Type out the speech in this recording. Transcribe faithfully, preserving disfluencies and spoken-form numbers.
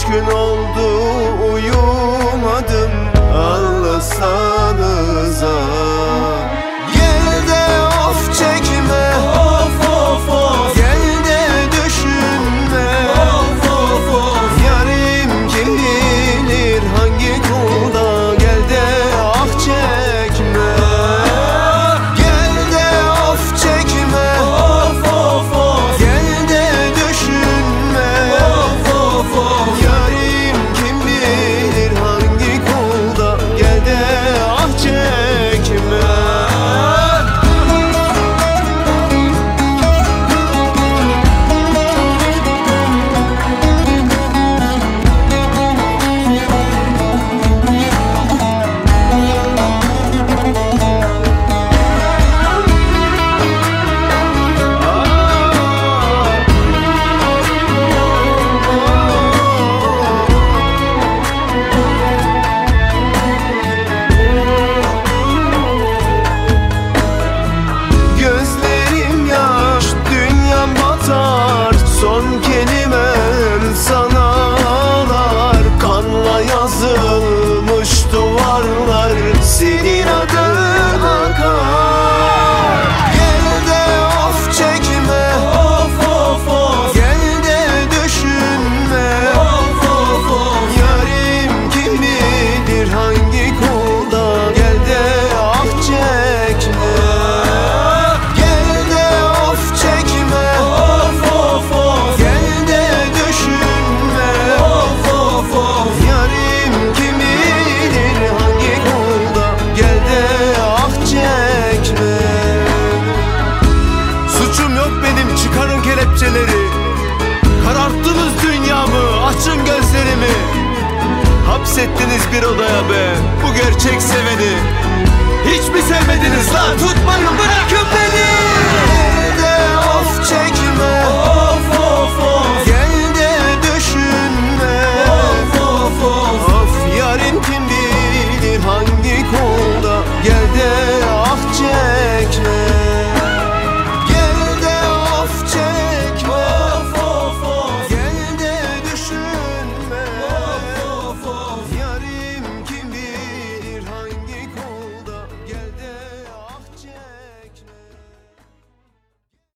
gün oldu uyumadım anlasanıza. Gel de of çekme, Of of of, gel de düşünme, of of of. yarim kim bilir hangi kulda. Gel de ah çekme, gel de of çekme, Of of of, gel de düşünme, of of of. yarim kim bilir hangi kulda. Gel de ah çekme. Gözlerim yaş, dünyam batar. Son kelimem sana ağlar. Kanla yazılmış duvarlar, senin adın akar. Gel de of çekme, Of of of, gel de düşünme, of of of. yarim kim bilir hangi kulda. Gel de ah çekme, gel de of çekme, Of of of, gel de düşünme, of of of. yarim kim bilir hangi kulda. Gel de ah çekme. Suçum yok benim, çıkarın kelepçeleri. Kararttınız dünyamı, açın gözlerimi. Hapsettiniz bir odaya be, bu gerçek seveni. Hiç mi sevmediniz lan? Tutmayın, bırakın beni.